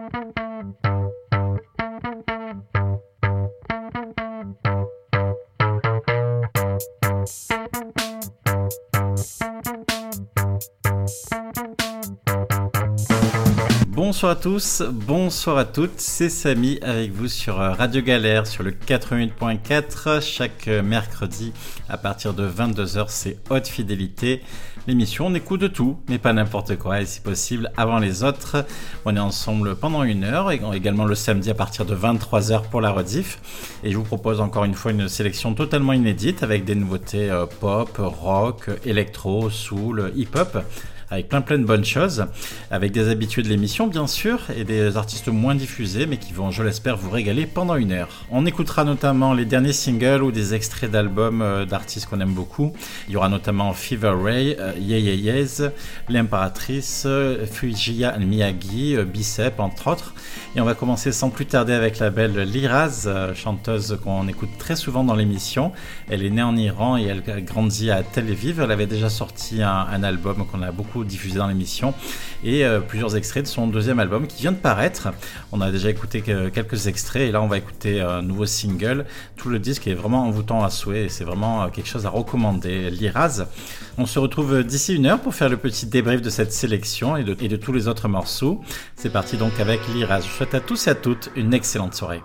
Bonsoir à tous, bonsoir à toutes, c'est Samy avec vous sur Radio Galère sur le 88.4. Chaque mercredi à partir de 22h, c'est Haute Fidélité. L'émission, on écoute de tout, mais pas n'importe quoi, et si possible avant les autres. On est ensemble pendant 1 heure, et également le samedi à partir de 23h pour la rediff. Et je vous propose encore une fois une sélection totalement inédite avec des nouveautés pop, rock, électro, soul, hip-hop. Avec plein de bonnes choses, avec des habitués de l'émission bien sûr, et des artistes moins diffusés, mais qui vont, je l'espère, vous régaler pendant 1 heure. On écoutera notamment les derniers singles ou des extraits d'albums d'artistes qu'on aime beaucoup. Il y aura notamment Fever Ray, Yeah Yeah Yeahs, L'Impératrice, Fujiya Miyagi, Bicep, entre autres. Et on va commencer sans plus tarder avec la belle Liraz, chanteuse qu'on écoute très souvent dans l'émission. Elle est née en Iran et elle a grandi à Tel Aviv. Elle avait déjà sorti un album qu'on a beaucoup diffusé dans l'émission et plusieurs extraits de son deuxième album qui vient de paraître. On a déjà écouté quelques extraits et là on va écouter un nouveau single. Tout le disque est vraiment envoûtant à souhait et c'est vraiment quelque chose à recommander. Liraz. On se retrouve d'ici 1 heure pour faire le petit débrief de cette sélection et de tous les autres morceaux. C'est parti donc avec Liraz. Je souhaite à tous et à toutes une excellente soirée.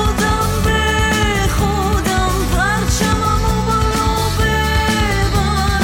خودم پرچممو بالا ببر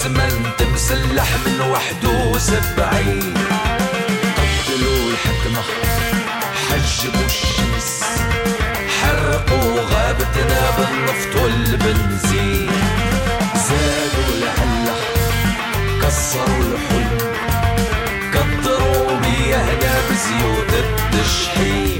اسمنت مسلح من 71. قتلوا الحكمة حجبوا الشمس، حرقوا غابتنا بالنفط والبنزين، زادوا العلة كسروا الحلم، قدروا مياهنا بزيوت التشحيم.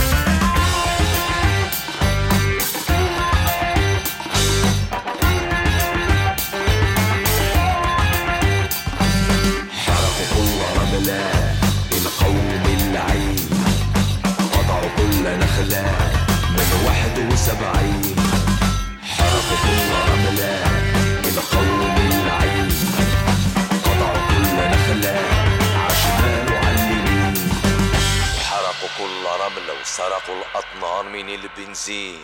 حرقوا كل رملة القوم العين، قطعوا كل نخلة من 71. حرقوا كل رملة القوم العين، قطعوا كل نخلة عشمال وعلمين، وحرقوا كل رملة وسرقوا الأطنان من البنزين.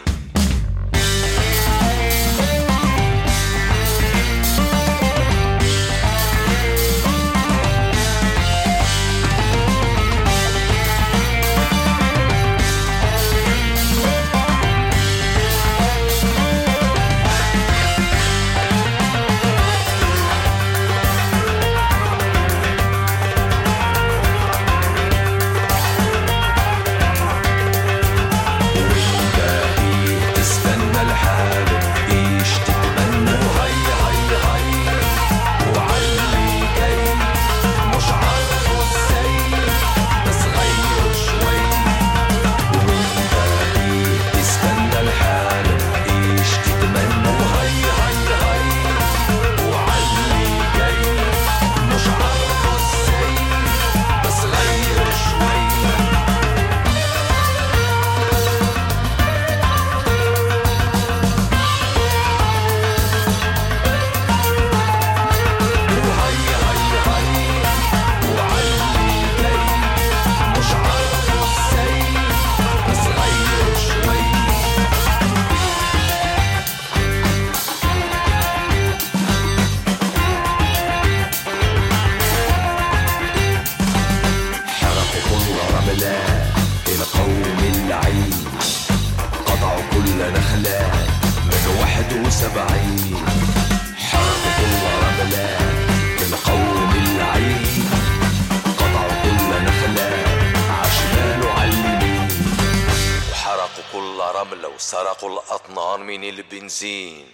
وسرقوا الأطنان من البنزين.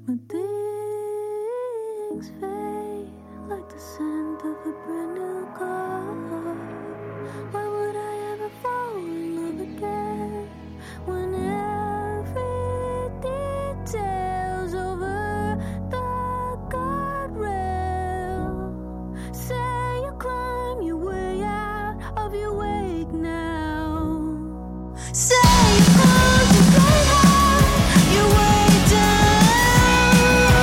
When things fade like the scent of a brand new car, why would I ever fall in love again when every detail's over the guardrail? Say you climb your way out of your wake now. Say you close your gate out your way down.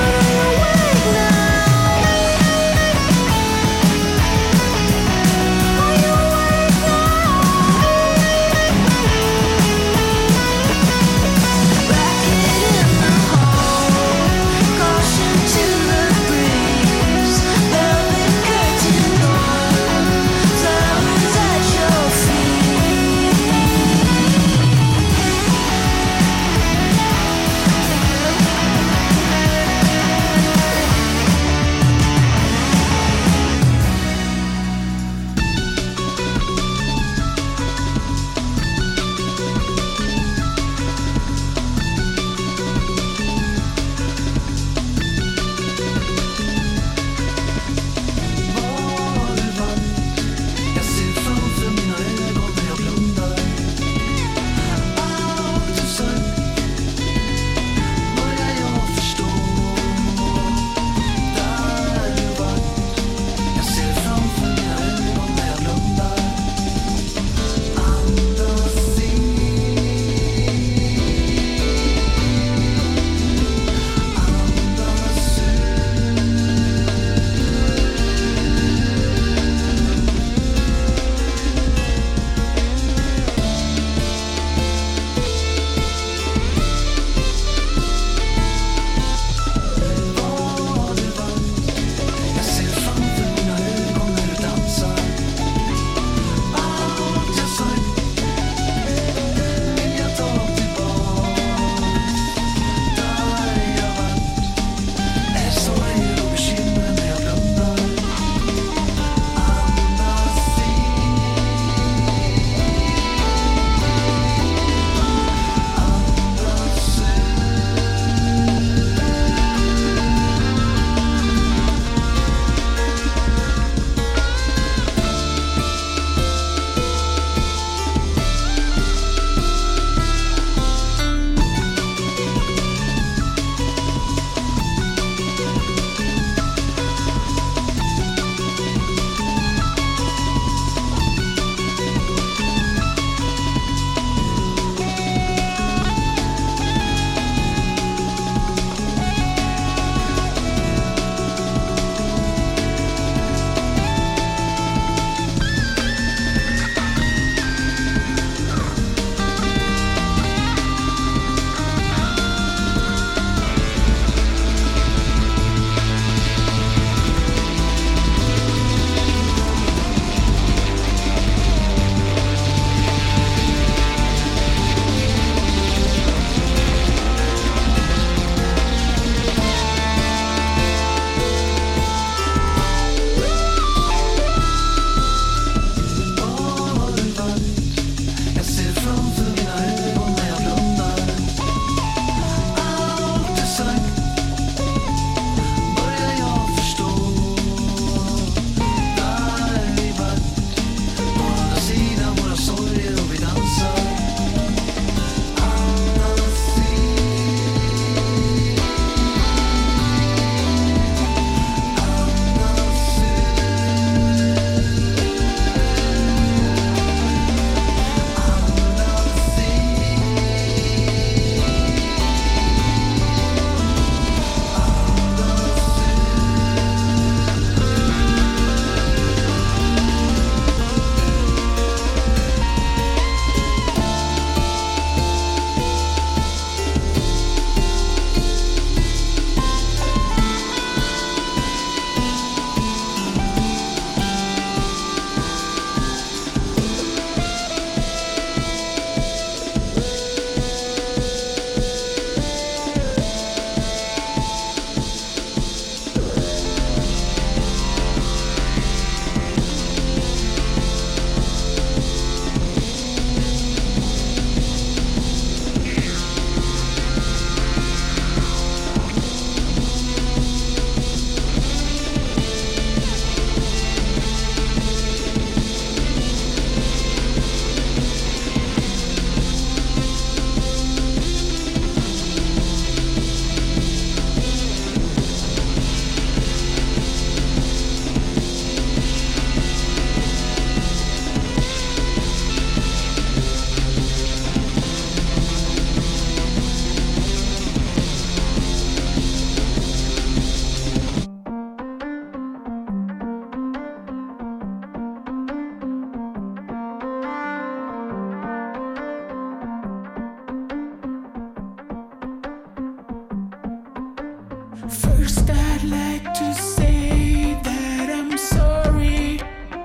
First, I'd like to say that I'm sorry.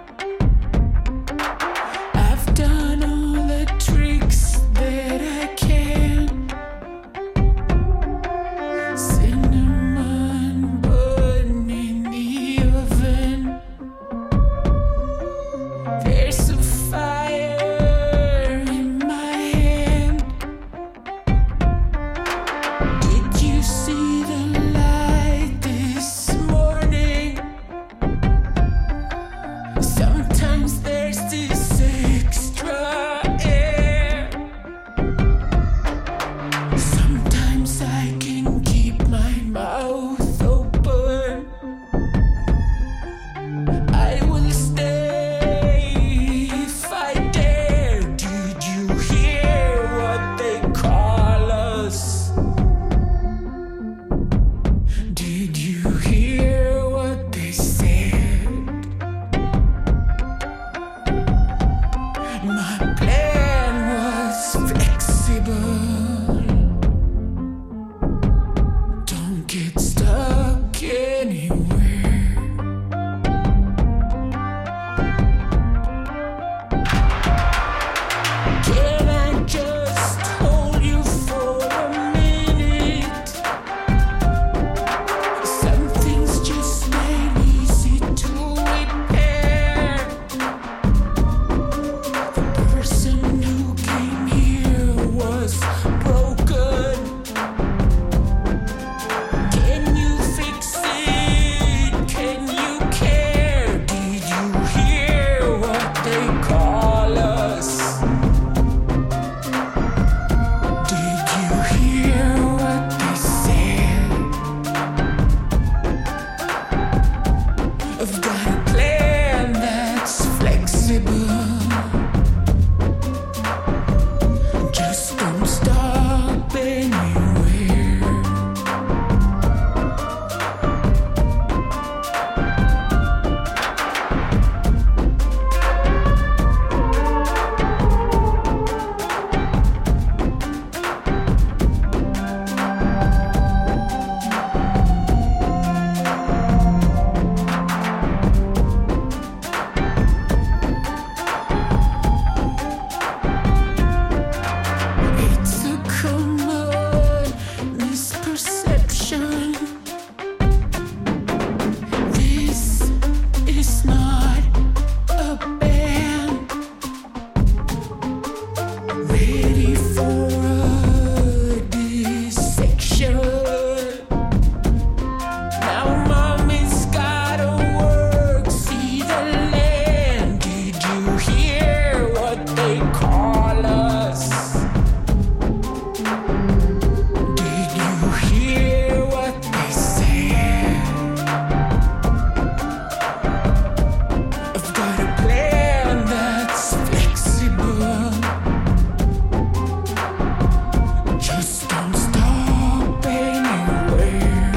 I've done all the tricks that I can. Cinnamon bun in the oven. There's a fire in my hand. Did you see the light this morning? Sometimes there's this extra air. Sometimes I can keep my mouth open. I will stay if I dare. Did you hear what they call us? Did you hear what they said? My plan was flexible. Don't get stuck anywhere. Can I just hold you for a minute? Some things just ain't easy to repair. The person who came here was broken. Can you fix it? Can you care? Did you hear what they call us? Did you hear what they said? I've got a plan that's flexible. Just don't stop anywhere. It's a common misperception. This is not a band ready for a dissection. Now mommy's gotta work, see the land. Did you hear what they call us? Did you hear what they said? I've got a plan that's flexible. Just don't stop anywhere.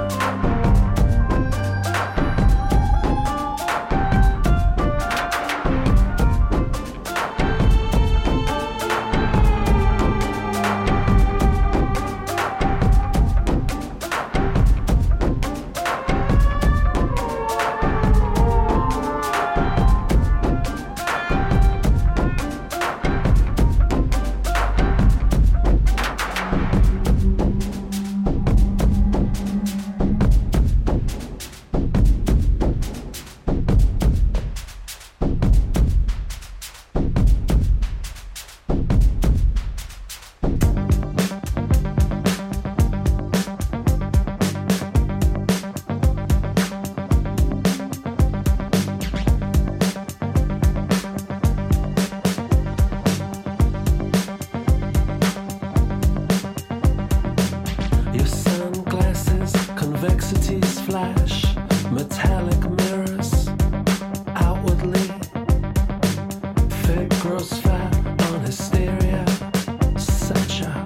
Your sunglasses, convexities flash, metallic mirrors outwardly. Fake grows fat on hysteria. Such a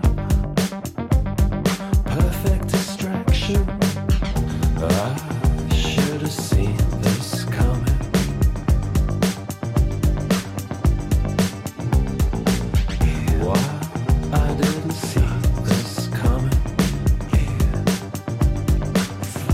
perfect distraction. I should have seen this coming. Why I didn't see this coming.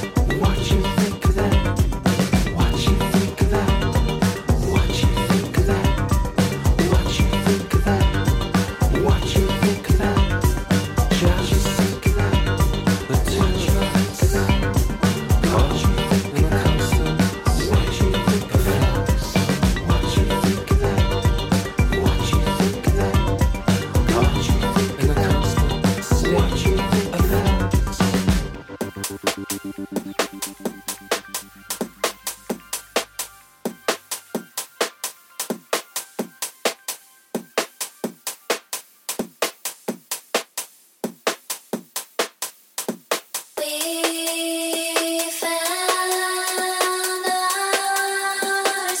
What you think of that? What you think of that? What you think of that? What you think of that? What you think of that? Just think of that. The touch of that. What you think of that? What you think of that? What you think of that? What you think of that? What you think of that? What you think of that? We found our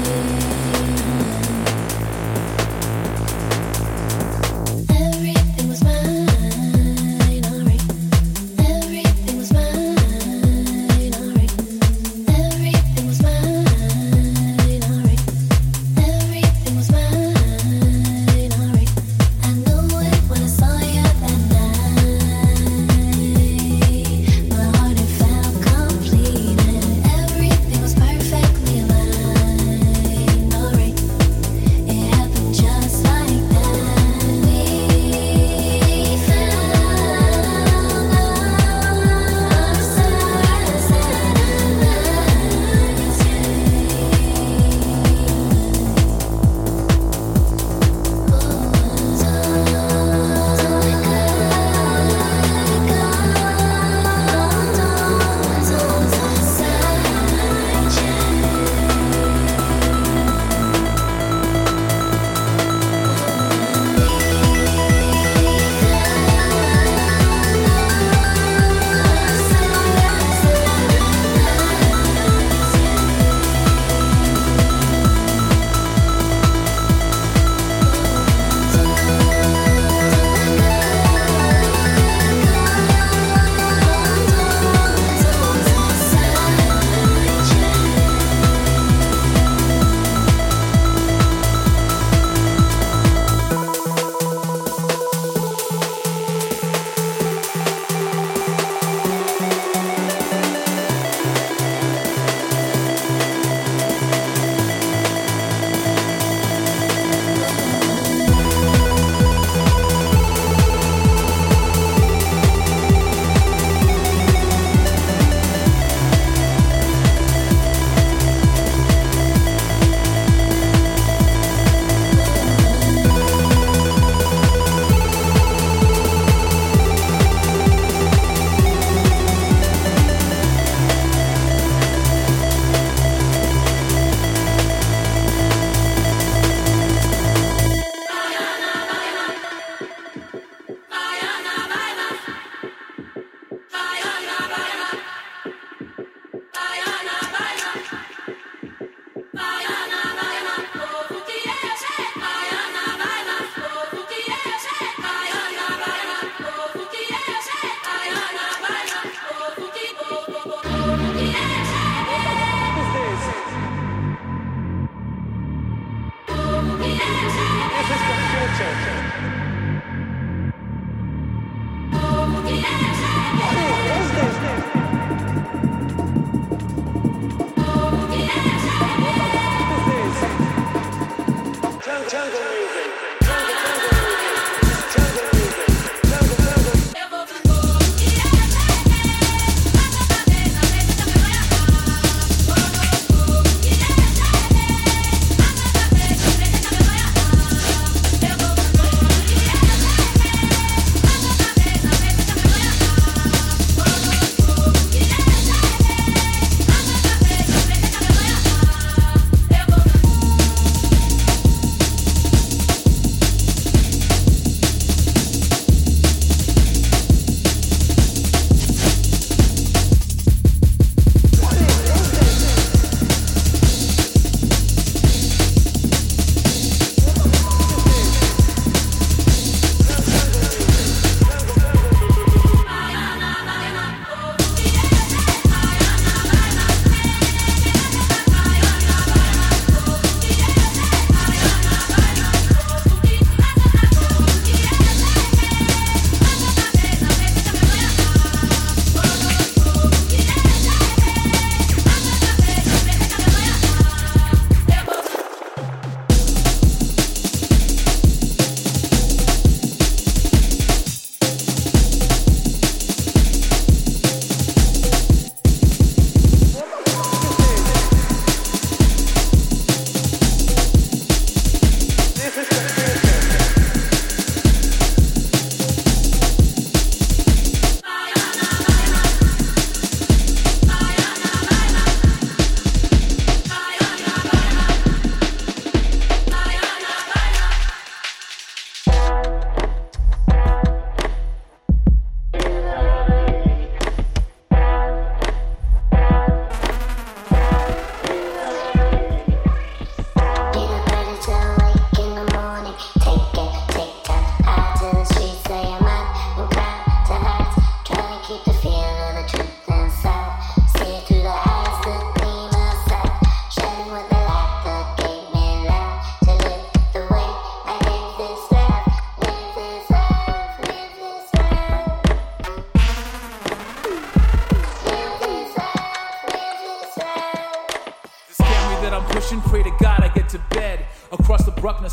Everything was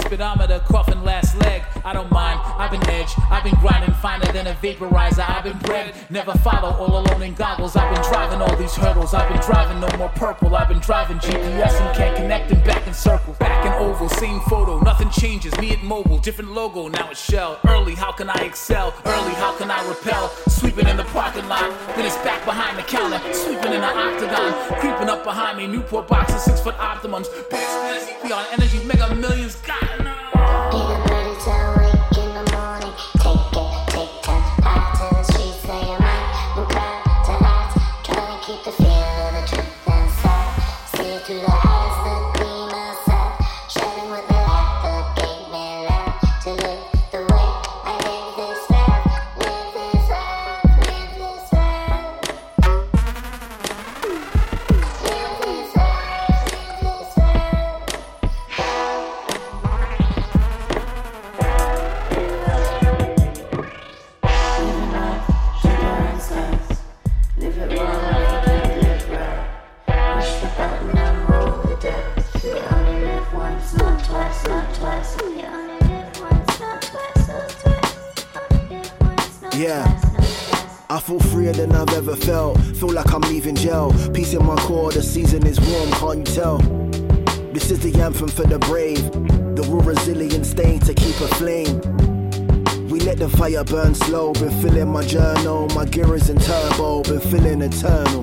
speedometer, coughing last leg. I don't mind, I've been edged, I've been grinding finer than a vaporizer. I've been bred, never follow, all alone in goggles. I've been driving all these hurdles, I've been driving no more purple. I've been driving GPS and can't connect them back in circles. Back in oval, same photo, nothing changes. Me at mobile, different logo, now it's Shell. Early, how can I excel? Early, how can I repel? Sweeping in the parking lot, then it's back behind the counter. Sweeping in the octagon, creeping up behind me. Newport boxes, 6-foot Optimums. Beyond energy, mega millions, God no. Even ready to wake in the morning. Take time out to the streets, say your mind. Move back to that, trying to keep the feel of the truth inside. See it through the eyes, the gleam outside. Shining with the light that gave me life. To live the way I live this life. Live this life, live this life. Live this life, live this life. Live it wrong, live right. Push the button and roll the dice. You only live once, not twice, not twice. You only live once, not twice, not twice. Only live once, not Yeah. twice, not twice. I feel freer than I've ever felt. Feel like I'm leaving jail. Peace in my core, the season is warm, can't you tell? This is the anthem for the brave. The raw resilient stain to keep a flame. We let the fire burn slow. Been filling my journal. My gear is in turbo. Been feeling eternal.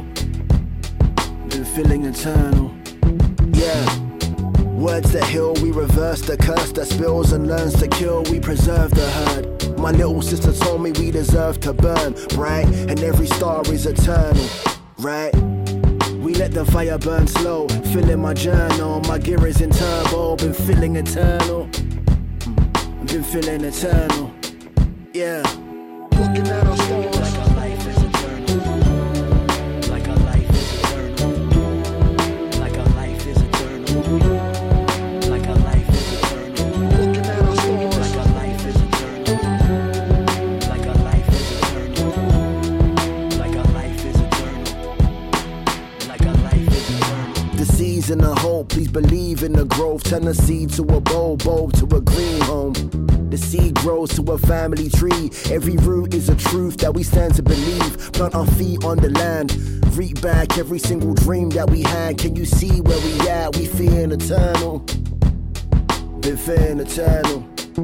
Been feeling eternal. Yeah. Words that heal, we reverse the curse that spills and learns to kill. We preserve the herd. My little sister told me we deserve to burn bright, and every star is eternal, right? We let the fire burn slow, filling my journal. My gear is in turbo, been feeling eternal. Been feeling eternal, yeah. Looking at our stars. Like our life is eternal. Like our life is eternal. Like our life is eternal. Like our life is eternal. Looking at our stars. Like our life is eternal. Like our life is eternal. Like our life is eternal. Like our life is eternal. The seeds and the hope, please believe in the growth. Turn the seed to a bulb to a green home. The seed grows to a family tree. Every root is a truth that we stand to believe. Plant our feet on the land. Reap back every single dream that we had. Can you see where we at? We feeling eternal. Been feeling eternal.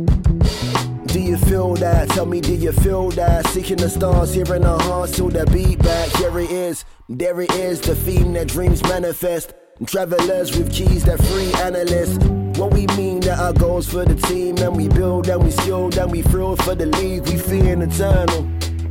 Do you feel that? Tell me, do you feel that? Seeking the stars, hearing our hearts till the beat back. Here it is, there it is, the theme that dreams manifest. Travelers with keys that free analysts. What we mean that our goals for the team, and we build, and we skilled, and we thrilled for the league. We feeling eternal.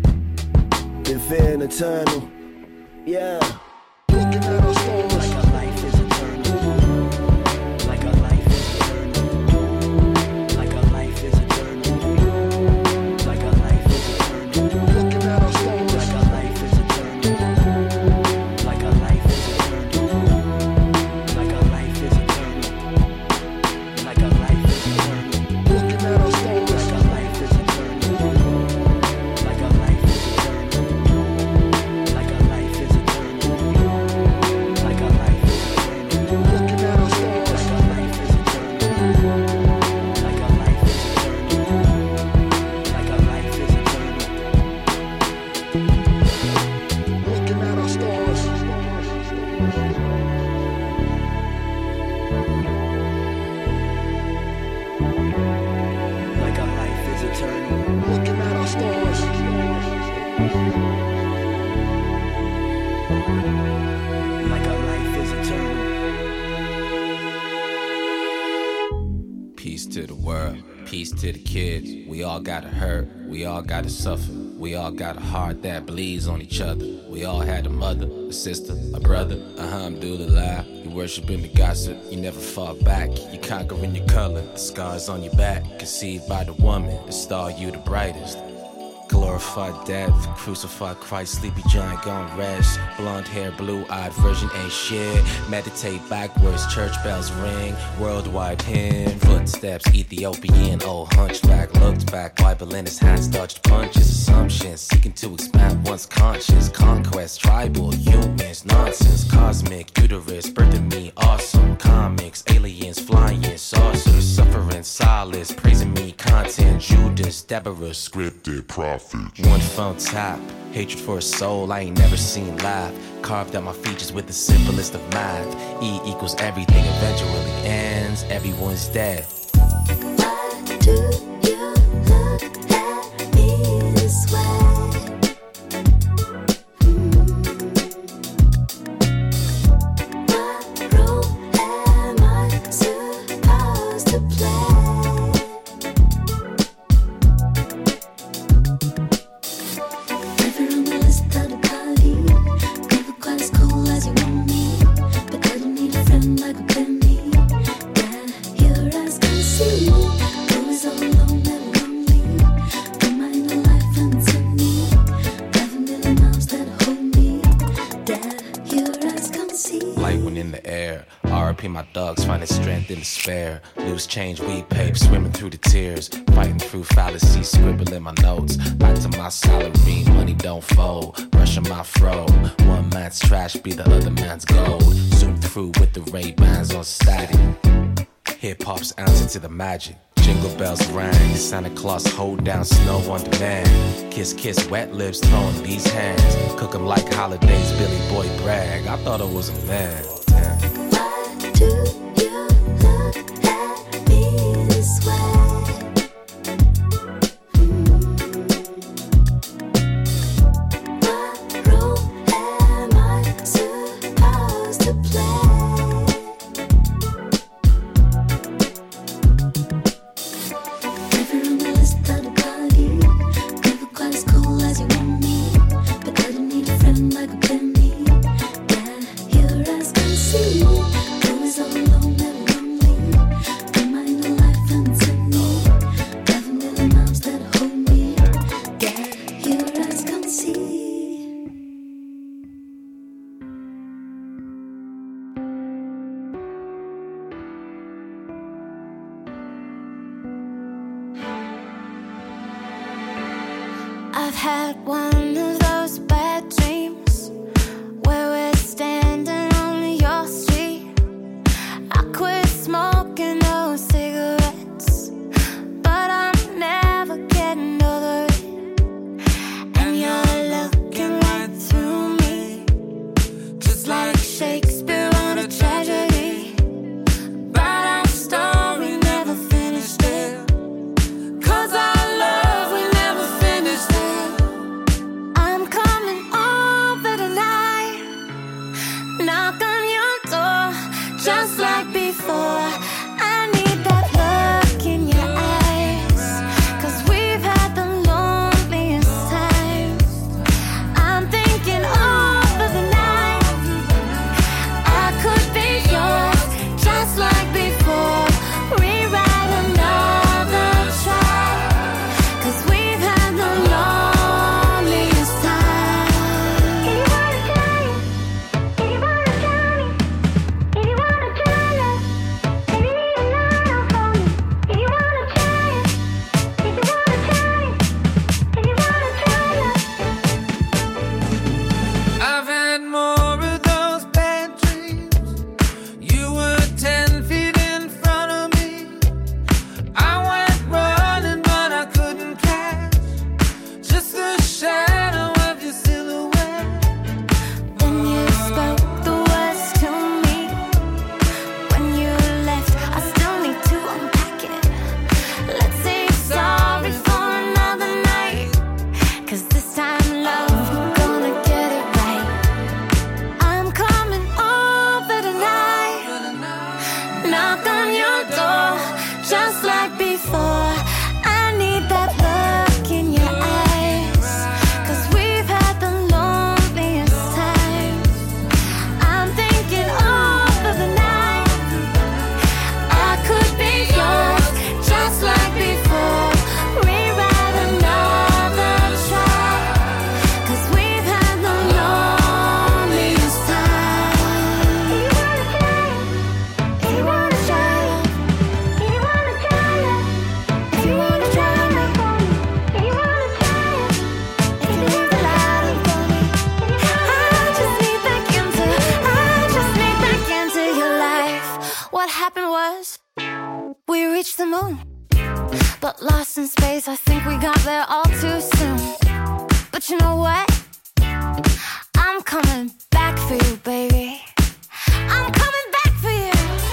Been feeling eternal. Yeah. Looking at our stars. Like our life is eternal. Like our life is eternal. Like our life is eternal. Like our life is eternal. Looking at our stars. Like our life is eternal. Like our life is eternal. Like our life is eternal. Like our life is eternal. Looking at our stars. Like our life is eternal. Like our life is eternal. Like our life is eternal. Like our life is eternal. Looking at our stars. Like our life is eternal. Like our life is eternal. Like our life is eternal. Looking at our stars. Like our life is eternal. Looking at our stars. Like our life is eternal. Peace to the world, peace to the kids. We all gotta hurt, we all gotta suffer. We all got a heart that bleeds on each other. We all had a mother, a sister, a brother. Alhamdulillah, you worshiping the gossip. You never fall back, you conquering your color. The scars on your back, conceived by the woman. The star you the brightest. Glorified death, crucified Christ, sleepy giant gone rest. Blonde hair, blue-eyed virgin ain't shit. Meditate backwards, church bells ring. Worldwide hymn, footsteps, Ethiopian, old hunchback. Looked back, Bible in his hands, dodged punches. Assumptions, seeking to expand one's conscience. Conquest, tribal, humans, nonsense. Cosmic, uterus, birthing me, awesome. Comics, aliens, flying, saucers. Suffering, solace, praising me, content. Judas, Deborah, Scripted prophets. one phone tap, hatred for a soul I ain't never seen laugh. Carved out my features with the simplest of math. E equals everything eventually ends. Everyone's dead. Why do you look at me this way? What role am I supposed to play? Never on the list of the party. Never quite as cool as you want me, but couldn't need a friend like a penny. Dad, your eyes can see. Always all alone, never lonely. Got my inner life unto me. 5,000,000 miles that hold me. Dad, your eyes can see. Light one in the air. RIP my dogs, finding strength in despair. Loose change, weed pape, swimming through the tears. Fighting through fallacies, scribbling my notes. Back to my salary, money don't fold. Brushing my fro. One man's trash be the other man's gold. Zoom through with the Ray-Bans on static. Hip-hop's answer to the magic. Jingle bells rang, Santa Claus hold down snow on demand. Kiss, kiss, wet lips, throwing these hands. Cook 'em like holidays, Billy Boy brag. I thought I was a man. Why do you look at me this way? What role am I supposed to play? Never on the list of the party. Never quite as cool as you want me, but couldn't need a friend like a penny. Dad, your eyes can see. Always all alone, never lonely. Got my inner life unto me. 5,000,000 miles that hold me. Dad, your eyes can see. I've had one of those bad dreams where we're standing on your street. I quit smoking those cigarettes, but I'm never getting over it. And you're looking right through me, just like Shakespeare on a tragedy. But our story never finished it, 'cause our love, we never finished it. I'm coming space. I think we got there all too soon. But you know what? I'm coming back for you, baby. I'm coming back for you.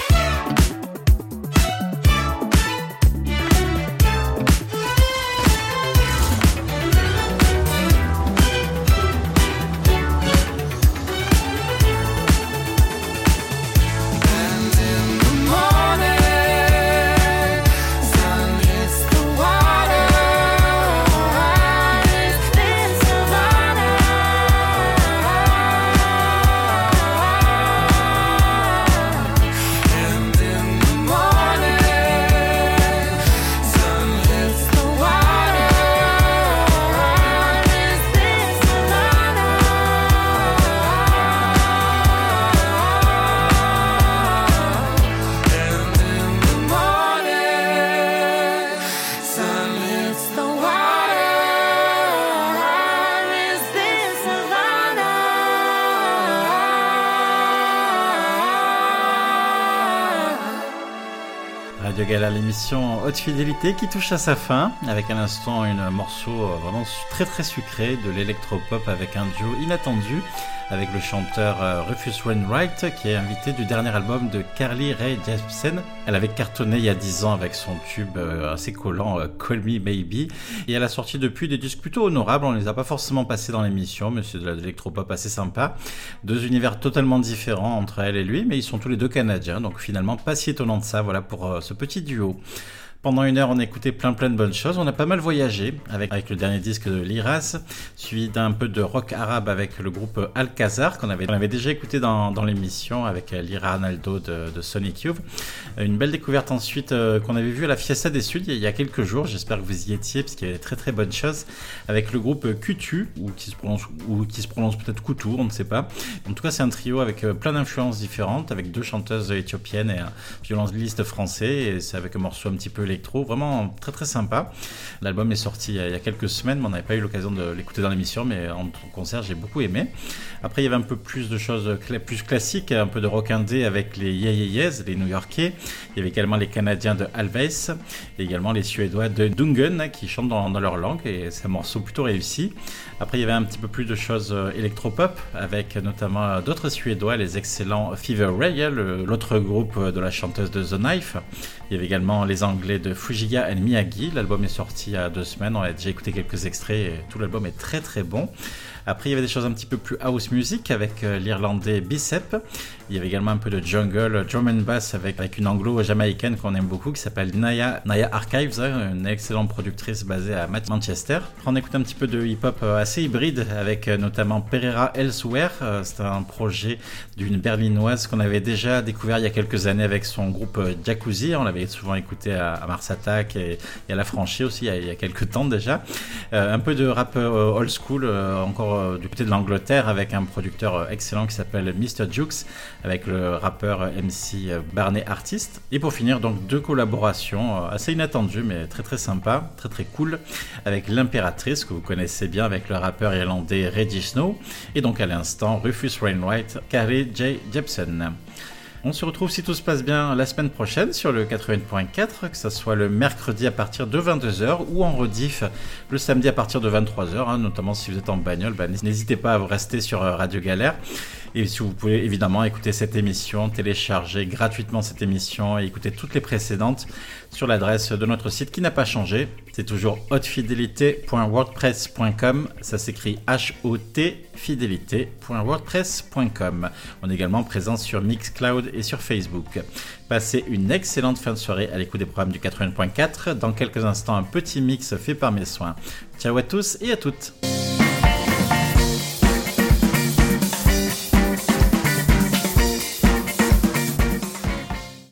Radio Galère, l'émission Haute Fidélité qui touche à sa fin avec à l'instant un morceau vraiment très très sucré de l'électropop avec un duo inattendu avec le chanteur Rufus Wainwright qui est invité du dernier album de Carly Rae Jepsen. Elle avait cartonné il y a 10 ans avec son tube assez collant Call Me Baby et elle a sorti depuis des disques plutôt honorables. On les a pas forcément passés dans l'émission mais c'est de l'électropop assez sympa. Deux univers totalement différents entre elle et lui mais ils sont tous les deux canadiens donc finalement pas si étonnant de ça. Voilà pour ce petit duo. Pendant une heure, on a écouté plein de bonnes choses. On a pas mal voyagé avec le dernier disque de Liraz, suivi d'un peu de rock arabe avec le groupe Alcazar, qu'on avait déjà écouté dans l'émission avec Lyra Arnaldo de Sonic Youth. Une belle découverte ensuite qu'on avait vue à la Fiesta des Suds il y a quelques jours. J'espère que vous y étiez, parce qu'il y avait très bonnes choses avec le groupe Kutu, ou qui se prononce peut-être Kutu, on ne sait pas. En tout cas, c'est un trio avec plein d'influences différentes, avec deux chanteuses éthiopiennes et un violoncelliste français, et c'est avec un morceau un petit peu électro, vraiment très sympa. L'album est sorti il y a quelques semaines, mais on n'avait pas eu l'occasion de l'écouter dans l'émission, mais en concert j'ai beaucoup aimé. Après il y avait un peu plus de choses plus classiques, un peu de rock indé avec les Yeah Yeah Yeahs, les New-Yorkais. Il y avait également les Canadiens de Alves et également les Suédois de Dungen qui chantent dans leur langue et c'est un morceau plutôt réussi. Après il y avait un petit peu plus de choses électropop avec notamment d'autres Suédois, les excellents Fever Ray, l'autre groupe de la chanteuse de The Knife. Il y avait également les Anglais de Fujiya and Miyagi. L'album est sorti il y a 2 semaines, on a déjà écouté quelques extraits et tout l'album est très bon. Après, il y avait des choses un petit peu plus house music avec l'Irlandais Bicep. Il y avait également un peu de jungle, drum and bass avec une anglo-jamaïcaine qu'on aime beaucoup qui s'appelle Naya Archives, une excellente productrice basée à Manchester. Après, on écoute un petit peu de hip-hop assez hybride avec notamment Pereira Elsewhere. C'est un projet d'une berlinoise qu'on avait déjà découvert il y a quelques années avec son groupe Jacuzzi. On l'avait souvent écouté à Mars Attack et à La Franchie aussi il y a quelques temps déjà. Un peu de rap old school encore du côté de l'Angleterre avec un producteur excellent qui s'appelle Mr. Jukes avec le rappeur MC Barney Artist. Et pour finir, donc 2 collaborations assez inattendues mais très sympa, très cool avec l'Impératrice que vous connaissez bien avec le rappeur irlandais Reggie Snow et donc à l'instant Rufus Wainwright, Carly Rae Jepsen. On se retrouve si tout se passe bien la semaine prochaine sur le 88.4, que ce soit le mercredi à partir de 22h ou en rediff le samedi à partir de 23h, notamment si vous êtes en bagnole, n'hésitez pas à vous rester sur Radio Galère. Et si vous pouvez évidemment écouter cette émission, télécharger gratuitement cette émission et écouter toutes les précédentes sur l'adresse de notre site qui n'a pas changé. C'est toujours hautefidélité.wordpress.com, ça s'écrit HOT fidélité.wordpress.com. On est également présent sur Mixcloud et sur Facebook. Passez une excellente fin de soirée à l'écoute des programmes du 80.4. Dans quelques instants, un petit mix fait par mes soins. Ciao à tous et à toutes.